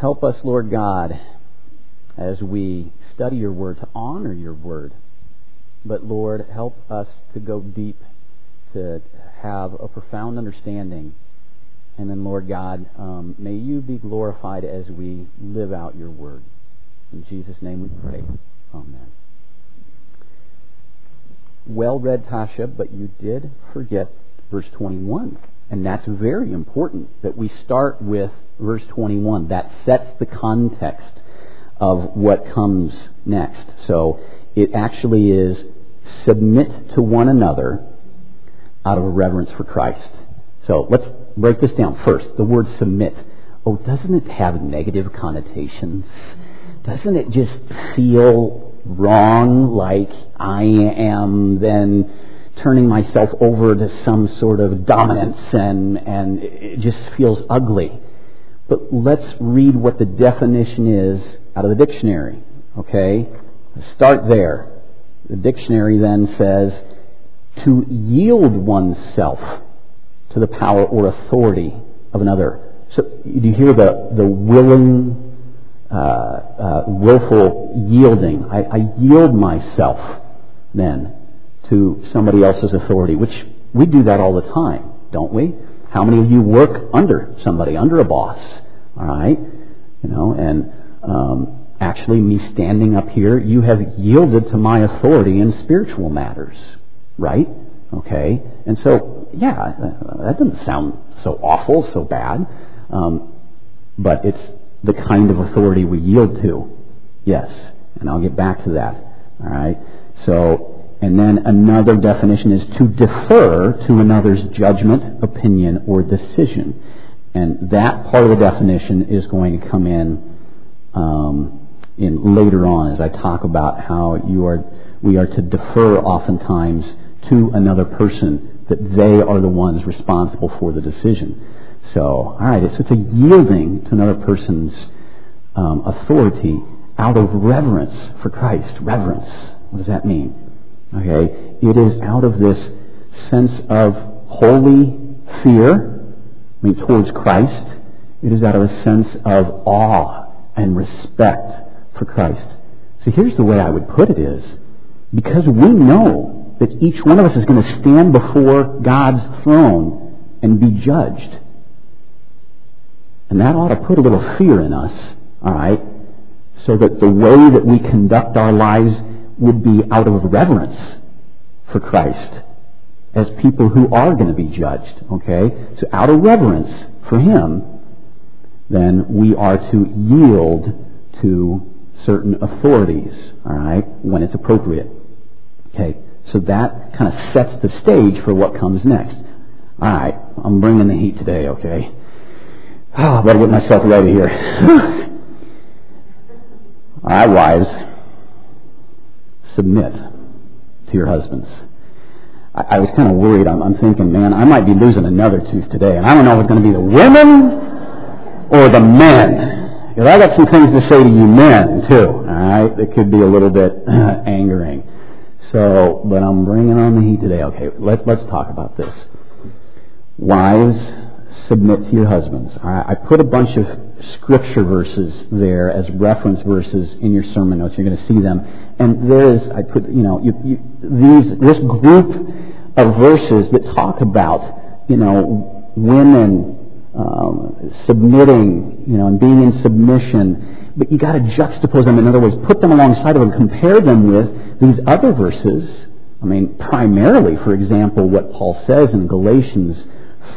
Help us, Lord God, as we study your word, to honor your word. But Lord, help us to go deep, to have a profound understanding. And then, Lord God, may you be glorified as we live out your word. In Jesus' name we pray. Amen. Well read, Tasha, but you did forget verse 21. And that's very important that we start with verse 21. That sets the context of what comes next. So it actually is submit to one another out of a reverence for Christ. So let's break this down. First, the word submit. Oh, doesn't it have negative connotations? Doesn't it just feel wrong, like I am then turning myself over to some sort of dominance, and it just feels ugly? But let's read what the definition is out of the dictionary. Okay? Start there. The dictionary then says, to yield oneself to the power or authority of another. So you hear the willing, willful yielding. I yield myself then to somebody else's authority, which we do that all the time, don't we? How many of you work under somebody, under a boss? All right? You know, and actually me standing up here, you have yielded to my authority in spiritual matters, right? Okay? And so, yeah, that doesn't sound so awful, so bad, but it's the kind of authority we yield to. Yes, and I'll get back to that. All right? So, and then another definition is to defer to another's judgment, opinion, or decision. And that part of the definition is going to come in later on as I talk about how we are to defer oftentimes to another person, that they are the ones responsible for the decision. So, all right, so it's a yielding to another person's authority out of reverence for Christ. Reverence. What does that mean? Okay, it is out of this sense of holy fear, towards Christ. It is out of a sense of awe and respect for Christ. So here's the way I would put it is, because we know that each one of us is going to stand before God's throne and be judged. And that ought to put a little fear in us, all right, so that the way that we conduct our lives would be out of reverence for Christ as people who are going to be judged, okay? So out of reverence for Him, then we are to yield to certain authorities, all right, when it's appropriate. Okay, so that kind of sets the stage for what comes next. All right, I'm bringing the heat today, okay? Oh, I better get myself ready here. All right, wives, submit to your husbands. I was kind of worried. I'm thinking, man, I might be losing another tooth today, and I don't know if it's going to be the women or the men. Because I got some things to say to you men, too, all right? That could be a little bit angering. So, but I'm bringing on the heat today. Okay, let's talk about this. Wives, submit to your husbands. All right? I put a bunch of scripture verses there as reference verses in your sermon notes. You're going to see them. And there is, I put, this group of verses that talk about, women submitting, and being in submission. But you got to juxtapose them. In other words, put them alongside of them, compare them with these other verses. Primarily, for example, what Paul says in Galatians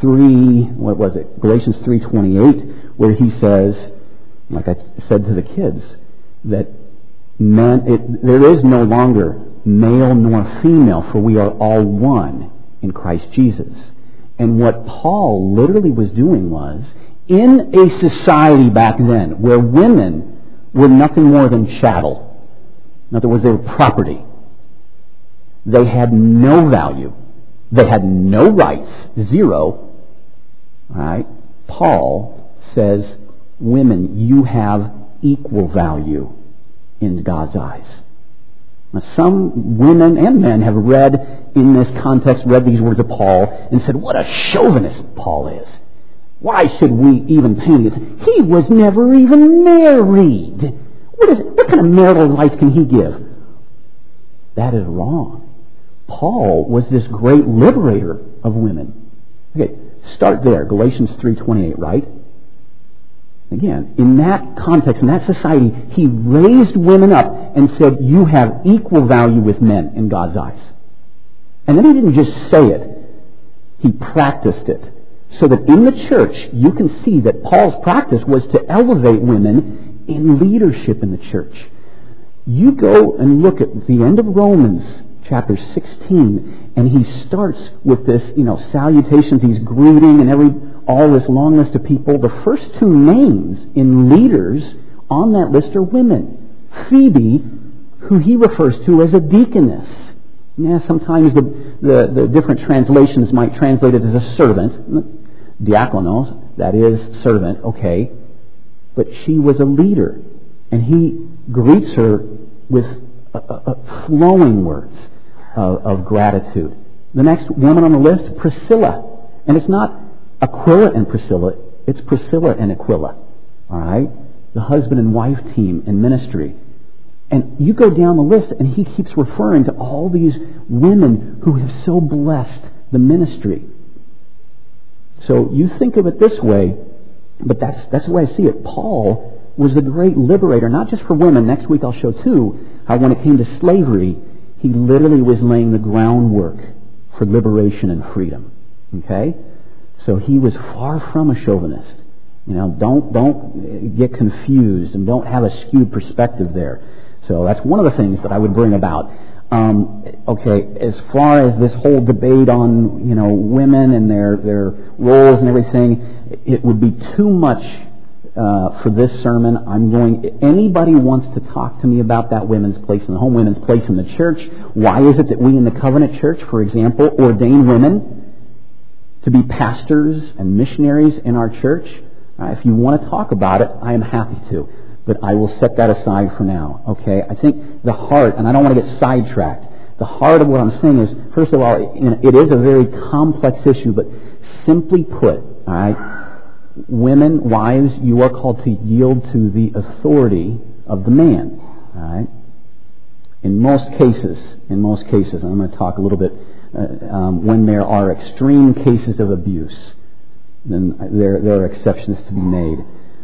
3:28, where he says, like I said to the kids, that there is no longer male nor female, for we are all one in Christ Jesus. And what Paul literally was doing was, in a society back then where women were nothing more than chattel, in other words, they were property, they had no value, they had no rights, zero, right? Paul says, women, you have equal value in God's eyes. Now, some women and men have read these words of Paul and said, what a chauvinist Paul is. Why should we even paint it? He was never even married. What kind of marital advice can he give? That is wrong. Paul was this great liberator of women. Okay, start there. Galatians 3:28, right? Again, in that context, in that society, he raised women up and said, you have equal value with men in God's eyes. And then he didn't just say it. He practiced it. So that in the church, you can see that Paul's practice was to elevate women in leadership in the church. You go and look at the end of Romans chapter 16, and he starts with this, salutations, he's greeting and all this long list of people. The first two names in leaders on that list are women. Phoebe, who he refers to as a deaconess. Yeah, sometimes the different translations might translate it as a servant. Diakonos, that is servant, okay. But she was a leader. And he greets her with flowing words of gratitude. The next woman on the list, Priscilla. And it's not Aquila and Priscilla, it's Priscilla and Aquila. All right? The husband and wife team in ministry. And you go down the list, and he keeps referring to all these women who have so blessed the ministry. So you think of it this way, but that's the way I see it. Paul was a great liberator, not just for women. Next week I'll show too how when it came to slavery, he literally was laying the groundwork for liberation and freedom. Okay? So he was far from a chauvinist. Don't get confused and don't have a skewed perspective there. So that's one of the things that I would bring about. As far as this whole debate on, women and their roles and everything, it would be too much for this sermon. Anybody wants to talk to me about that women's place in the home, women's place in the church? Why is it that we in the Covenant Church, for example, ordain women to be pastors and missionaries in our church? If you want to talk about it, I am happy to. But I will set that aside for now. Okay? I think the heart, and I don't want to get sidetracked, the heart of what I'm saying is, first of all, it is a very complex issue, but simply put, all right, women, wives, you are called to yield to the authority of the man. All right? In most cases, and I'm going to talk a little bit, when there are extreme cases of abuse, then there are exceptions to be made.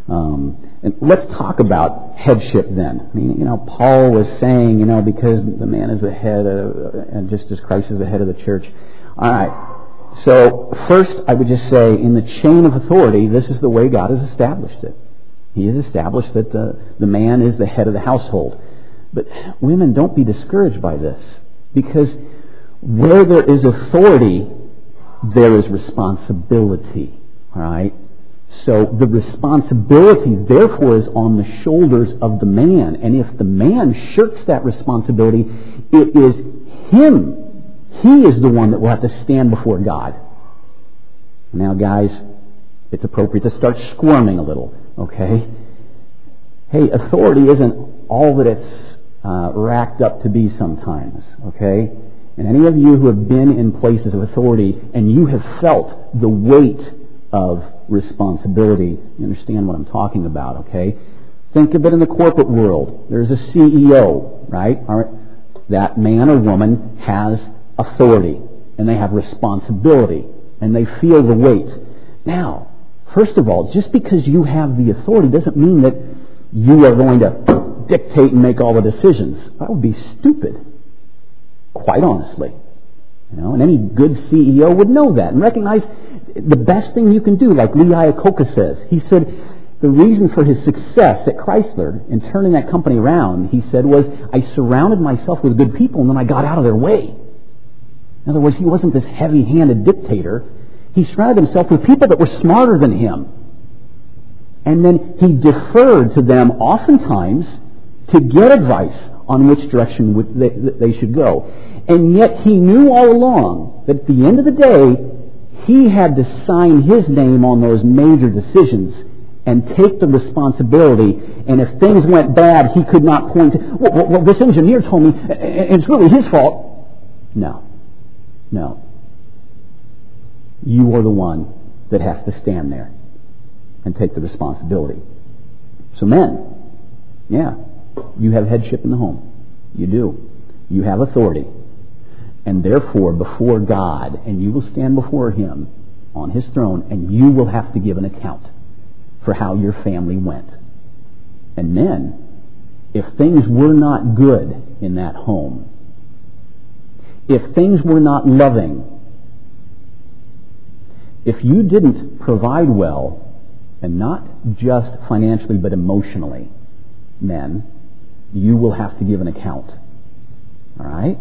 And let's talk about headship then. Paul was saying, because the man is the head, and just as Christ is the head of the church. All right. So first, I would just say, in the chain of authority, this is the way God has established it. He has established that the man is the head of the household. But women, don't be discouraged by this, because where there is authority, there is responsibility. All right. So the responsibility, therefore, is on the shoulders of the man. And if the man shirks that responsibility, it is him. He is the one that will have to stand before God. Now, guys, it's appropriate to start squirming a little, okay? Hey, authority isn't all that it's racked up to be sometimes, okay? And any of you who have been in places of authority and you have felt the weight of responsibility, you understand what I'm talking about, okay? Think of it in the corporate world. There's a CEO, right? That man or woman has authority, and they have responsibility, and they feel the weight. Now, first of all, just because you have the authority doesn't mean that you are going to dictate and make all the decisions. That would be stupid, quite honestly. And any good CEO would know that and recognize the best thing you can do, like Lee Iacocca says. He said the reason for his success at Chrysler in turning that company around, he said, was I surrounded myself with good people and then I got out of their way. In other words, he wasn't this heavy-handed dictator. He surrounded himself with people that were smarter than him. And then he deferred to them oftentimes to get advice on which direction they should go. And yet he knew all along that at the end of the day, he had to sign his name on those major decisions and take the responsibility. And if things went bad, he could not point to, well, this engineer told me, and it's really his fault. No. You are the one that has to stand there. and take the responsibility. So men, yeah, you have headship in the home. You do. You have authority. And therefore, before God, and you will stand before Him on His throne, and you will have to give an account for how your family went. And men, if things were not good in that home, if things were not loving, if you didn't provide well, and not just financially but emotionally, men, you will have to give an account. All right?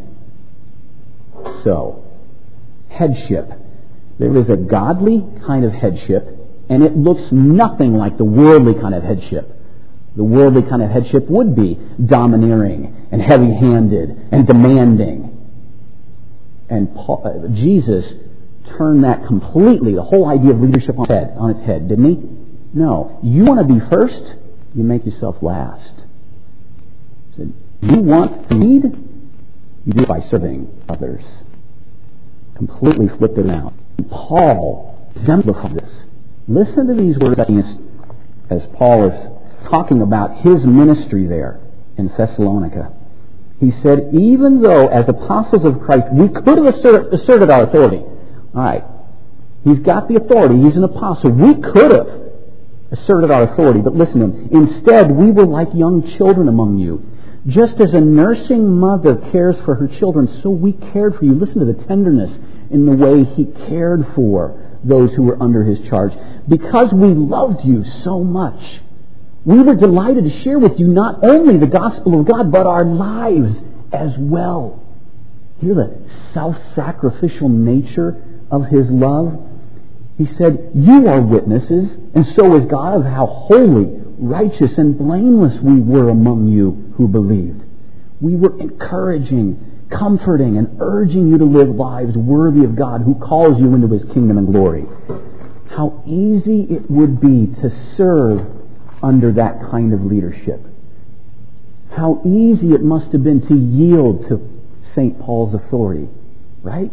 So, headship. There is a godly kind of headship, and it looks nothing like the worldly kind of headship. The worldly kind of headship would be domineering and heavy-handed and demanding. And Jesus turned that completely, the whole idea of leadership on its head, didn't He? No. You want to be first, you make yourself last. So you want to lead, you do it by serving others. Completely flipped it around. Paul exemplified this. Listen to these words as Paul is talking about his ministry there in Thessalonica. He said, even though as apostles of Christ we could have asserted our authority. All right. He's got the authority. He's an apostle. We could have asserted our authority, but listen to him. Instead, we were like young children among you. Just as a nursing mother cares for her children, so we cared for you. Listen to the tenderness in the way he cared for those who were under his charge. Because we loved you so much, we were delighted to share with you not only the gospel of God, but our lives as well. Hear the self-sacrificial nature of his love? He said, you are witnesses, and so is God, of how holy, righteous, and blameless we were among you who believed. We were encouraging, comforting, and urging you to live lives worthy of God who calls you into His kingdom and glory. How easy it would be to serve under that kind of leadership. How easy it must have been to yield to St. Paul's authority, right?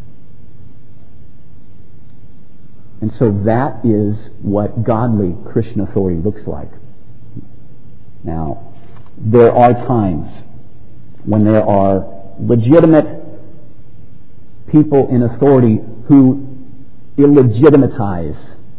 And so that is what godly Christian authority looks like. Now, there are times when there are legitimate people in authority who illegitimize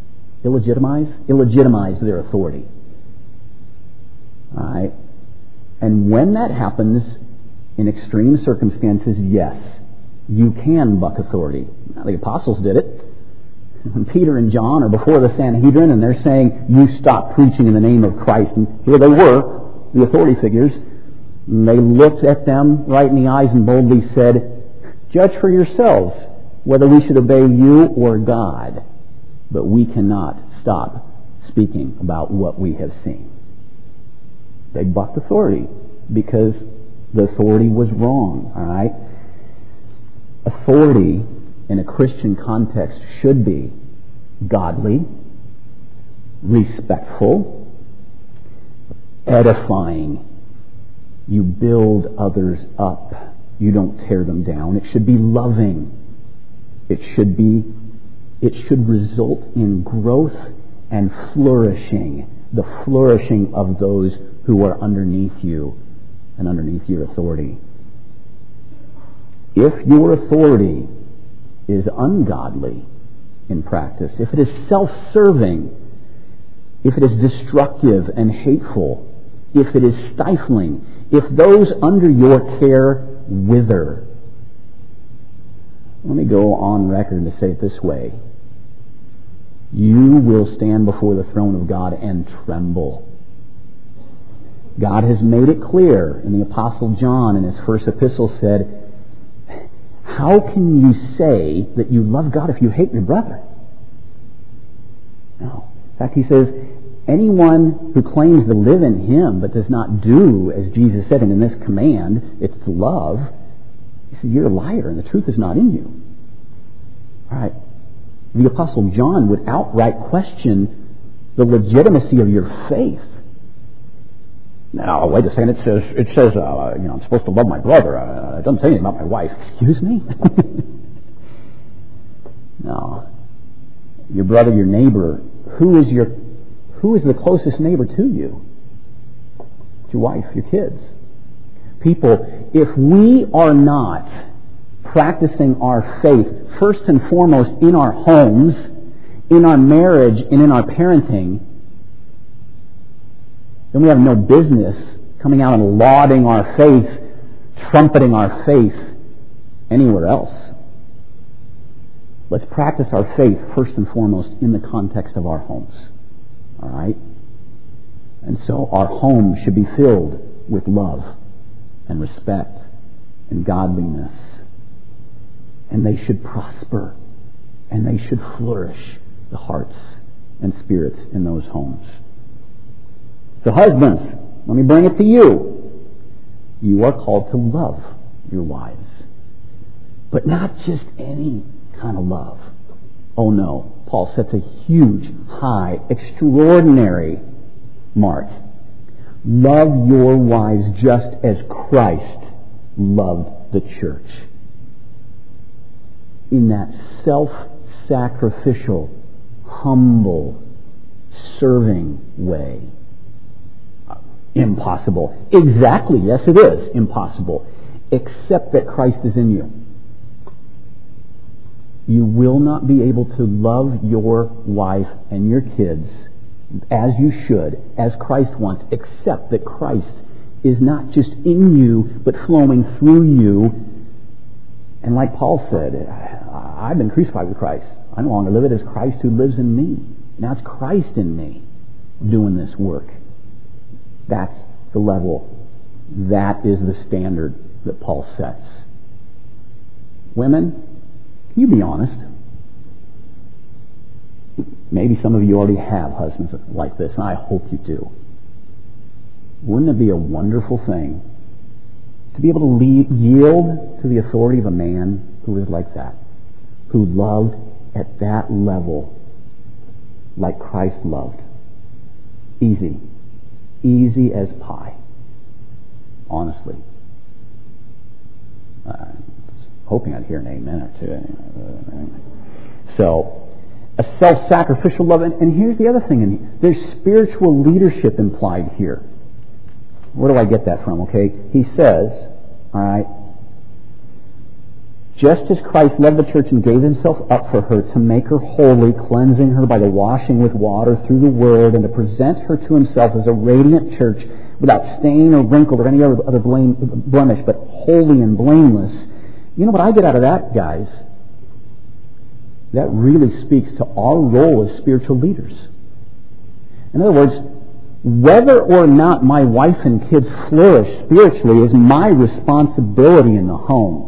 their authority. All right? And when that happens, in extreme circumstances, yes, you can buck authority. Now, the apostles did it. When Peter and John are before the Sanhedrin and they're saying, you stop preaching in the name of Christ. And here they were, the authority figures. And they looked at them right in the eyes and boldly said, judge for yourselves whether we should obey you or God. But we cannot stop speaking about what we have seen. They bucked authority because the authority was wrong. All right? Authority in a Christian context should be godly, respectful, edifying. You build others up. You don't tear them down. It should be loving. It should result in growth and flourishing, the flourishing of those who are underneath you and underneath your authority. If your authority is ungodly in practice, if it is self-serving, if it is destructive and hateful, if it is stifling, if those under your care wither. Let me go on record to say it this way. You will stand before the throne of God and tremble. God has made it clear, and the Apostle John in his first epistle said, how can you say that you love God if you hate your brother? No. In fact, he says, anyone who claims to live in Him but does not do as Jesus said, and in this command, it's to love, he said, you're a liar and the truth is not in you. All right. The Apostle John would outright question the legitimacy of your faith. Now, wait a second. It says, I'm supposed to love my brother. It doesn't say anything about my wife. Excuse me? No. Your brother, your neighbor. Who is your Who is the closest neighbor to you? It's your wife, your kids. People, if we are not practicing our faith first and foremost in our homes, in our marriage, and in our parenting, then we have no business coming out and lauding our faith, trumpeting our faith anywhere else. Let's practice our faith first and foremost in the context of our homes. All right? And so our home should be filled with love and respect and godliness. And they should prosper. And they should flourish, the hearts and spirits in those homes. So husbands, let me bring it to you. You are called to love your wives. But not just any kind of love. Oh no. Paul sets a huge, high, extraordinary mark. Love your wives just as Christ loved the church. In that self-sacrificial, humble, serving way. Impossible. Exactly, yes it is impossible. Except that Christ is in you. You will not be able to love your wife and your kids as you should, as Christ wants, except that Christ is not just in you, but flowing through you. And like Paul said, I've been crucified with Christ. I no longer live it as Christ who lives in me. Now it's Christ in me doing this work. That's the level. That is the standard that Paul sets. Women, can you be honest? Maybe some of you already have husbands like this, and I hope you do. Wouldn't it be a wonderful thing to be able to yield to the authority of a man who is like that, who loved at that level like Christ loved? Easy. Easy as pie. Honestly. Hoping I'd hear an amen or two. So, a self-sacrificial love. And here's the other thing. There's spiritual leadership implied here. Where do I get that from? Okay, he says, all right, just as Christ loved the church and gave himself up for her to make her holy, cleansing her by the washing with water through the word, and to present her to himself as a radiant church without stain or wrinkle or any other blemish, but holy and blameless. You know what I get out of that, guys? That really speaks to our role as spiritual leaders. In other words, whether or not my wife and kids flourish spiritually is my responsibility in the home.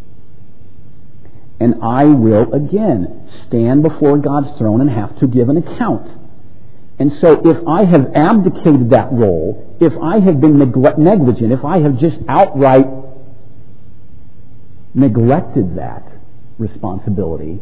And I will, again, stand before God's throne and have to give an account. And so if I have abdicated that role, if I have been negligent, if I have just outright neglected that responsibility,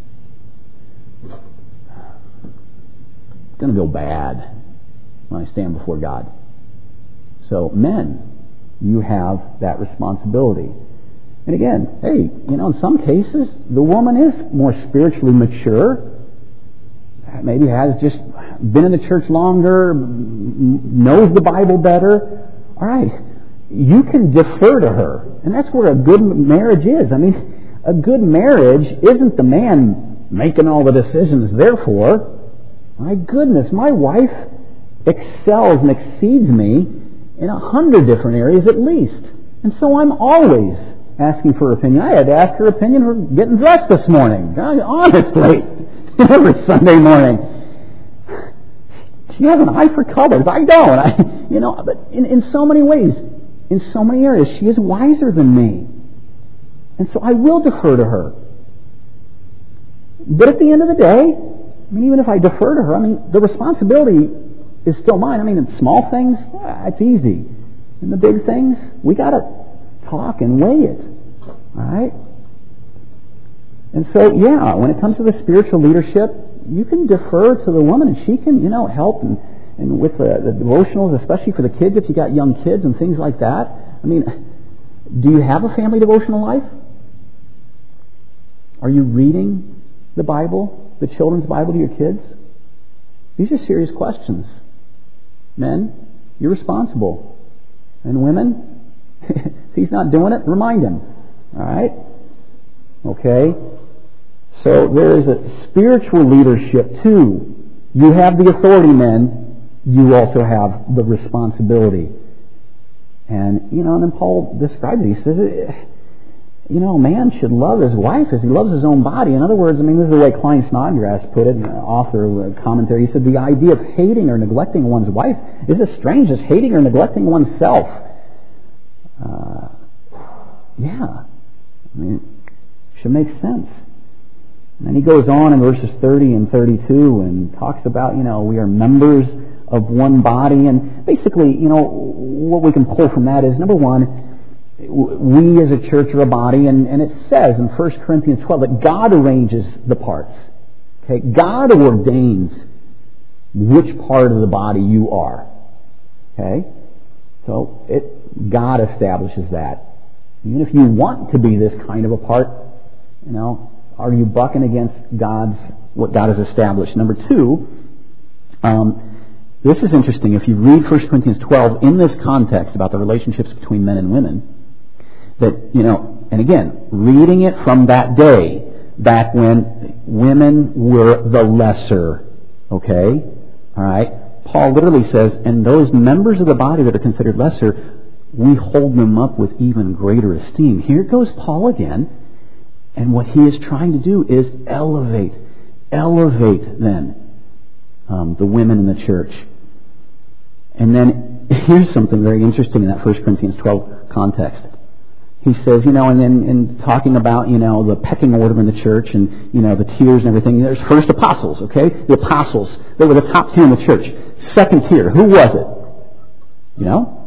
it's going to go bad when I stand before God. So men, you have that responsibility. And again, hey, in some cases, the woman is more spiritually mature. Maybe has just been in the church longer, knows the Bible better. All right, you can defer to her. And that's where a good marriage is. I mean, a good marriage isn't the man making all the decisions. Therefore, my goodness, my wife excels and exceeds me in 100 different areas at least. And so I'm always asking for her opinion. I had to ask her opinion for getting dressed this morning. Honestly, every Sunday morning. She has an eye for colors. I don't. But in so many ways, in so many areas, she is wiser than me. And so I will defer to her. But at the end of the day, even if I defer to her, the responsibility is still mine. In small things, it's easy. In the big things, we got to talk and weigh it. All right? And so, when it comes to the spiritual leadership, you can defer to the woman, and she can, help and with the devotionals, especially for the kids, if you got young kids and things like that. Do you have a family devotional life? Are you reading the Bible, the children's Bible, to your kids? These are serious questions. Men, you're responsible. And women, if he's not doing it, remind him. All right? Okay? So there is a spiritual leadership too. You have the authority, men. You also have the responsibility. And then Paul describes it. He says, man should love his wife as he loves his own body. In other words, this is the way Klein Snodgrass put it, author of a commentary. He said, the idea of hating or neglecting one's wife is as strange as hating or neglecting oneself. Should make sense. And then he goes on in verses 30 and 32 and talks about, we are members of one body. And basically, what we can pull from that is, number one, we as a church are a body, and it says in 1 Corinthians 12 that God arranges the parts. Okay, God ordains which part of the body you are. Okay, so God establishes that. Even if you want to be this kind of a part, are you bucking against what God has established? Number two, this is interesting. If you read 1 Corinthians 12 in this context about the relationships between men and women, that, and again, reading it from that day, back when women were the lesser, okay? All right? Paul literally says, and those members of the body that are considered lesser, we hold them up with even greater esteem. Here goes Paul again, and what he is trying to do is elevate then the women in the church. And then here's something very interesting in that 1 Corinthians 12 context. He says, and then in talking about, the pecking order in the church and, the tiers and everything, there's first apostles, okay? The apostles, they were the top tier in the church. Second tier, who was it?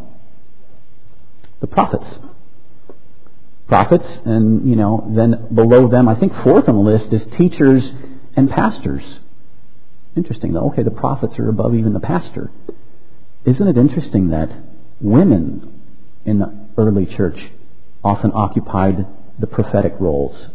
The prophets. Prophets, and, then below them, I think fourth on the list is teachers and pastors. Interesting, though. Okay, the prophets are above even the pastor. Isn't it interesting that women in the early church often occupied the prophetic roles?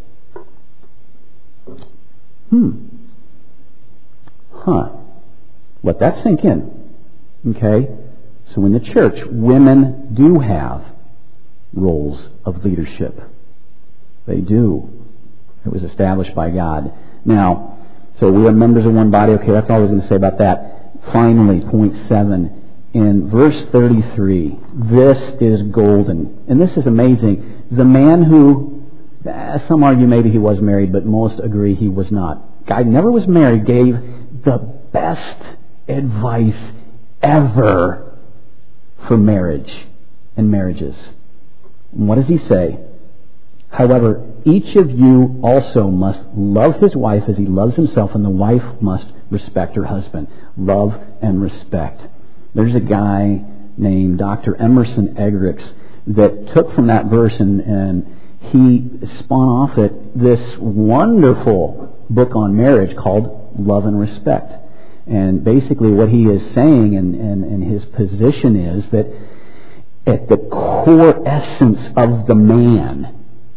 Let that sink in. Okay? So in the church, women do have roles of leadership. They do. It was established by God. Now, so we are members of one body. Okay, that's all I was going to say about that. Finally, point 7. In verse 33, this is golden. And this is amazing. The man who, some argue maybe he was married, but most agree he was not. Guy never was married, gave the best advice ever for marriage and marriages. And what does he say? However, each of you also must love his wife as he loves himself, and the wife must respect her husband. Love and respect. There's a guy named Dr. Emerson Eggerichs that took from that verse and he spun off it this wonderful book on marriage called Love and Respect. And basically what he is saying and his position is that at the core essence of the man,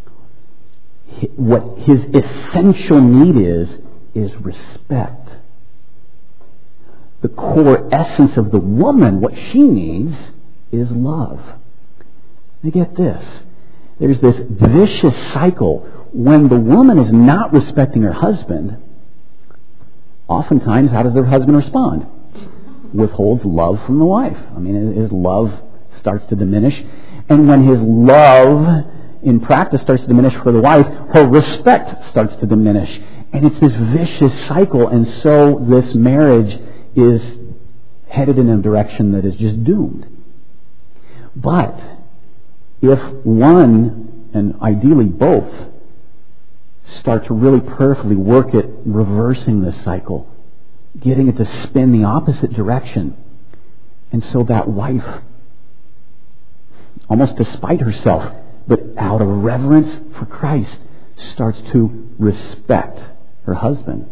what his essential need is respect. The core essence of the woman, what she needs, is love. Now get this. There's this vicious cycle. When the woman is not respecting her husband, oftentimes, how does her husband respond? Withholds love from the wife. His love starts to diminish. And when his love, in practice, starts to diminish for the wife, her respect starts to diminish. And it's this vicious cycle. And so this marriage is headed in a direction that is just doomed. But if one, and ideally both, start to really prayerfully work at reversing this cycle, getting it to spin the opposite direction, and so that wife, almost despite herself, but out of reverence for Christ, starts to respect her husband,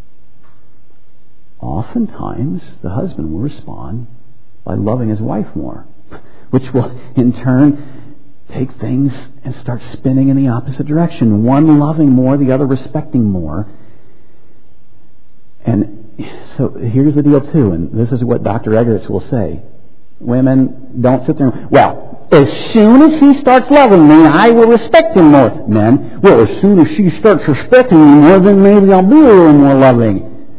oftentimes the husband will respond by loving his wife more, which will in turn take things and start spinning in the opposite direction. One loving more, the other respecting more. And So here's the deal too, and this is what Dr. Eggers will say. Women, don't sit there and, well, as soon as he starts loving me, I will respect him more. Men, well, as soon as she starts respecting me more, then maybe I'll be a little more loving.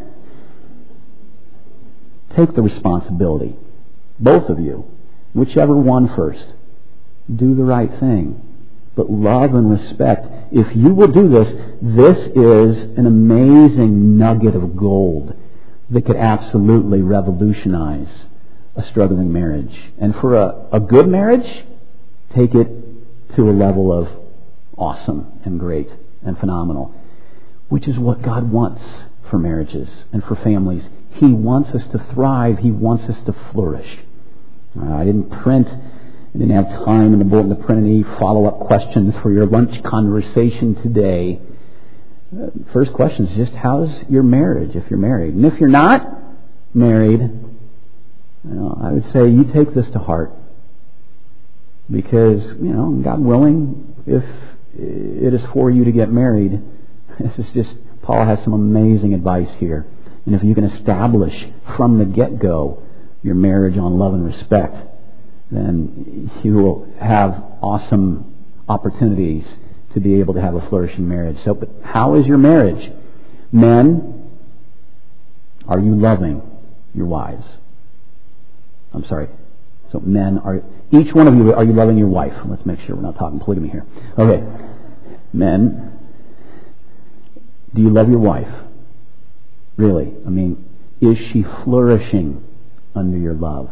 Take the responsibility. Both of you. Whichever one first. Do the right thing. But love and respect. If you will do this, this is an amazing nugget of gold that could absolutely revolutionize a struggling marriage. And for a good marriage, take it to a level of awesome and great and phenomenal, which is what God wants for marriages and for families. He wants us to thrive. He wants us to flourish. I didn't have time in the bulletin to print any follow-up questions for your lunch conversation today. First question is just, how's your marriage if you're married? And if you're not married, I would say you take this to heart. Because, God willing, if it is for you to get married, this is just, Paul has some amazing advice here. And if you can establish from the get-go your marriage on love and respect, then you will have awesome opportunities to be able to have a flourishing marriage. So, but how is your marriage? Men, are you loving your wives? I'm sorry. So men, each one of you, are you loving your wife? Let's make sure we're not talking polygamy here. Okay. Men, do you love your wife? Really? Is she flourishing under your love?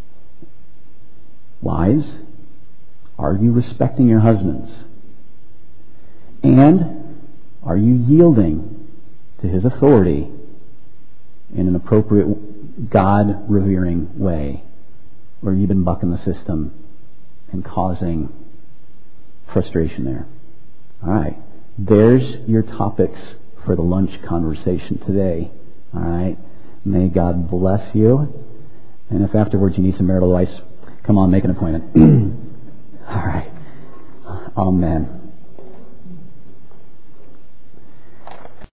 Wives, are you respecting your husbands? And are you yielding to his authority in an appropriate, God-revering way? Or you've been bucking the system and causing frustration there? All right. There's your topics for the lunch conversation today. All right. May God bless you. And if afterwards you need some marital advice, come on, make an appointment. All right. Amen.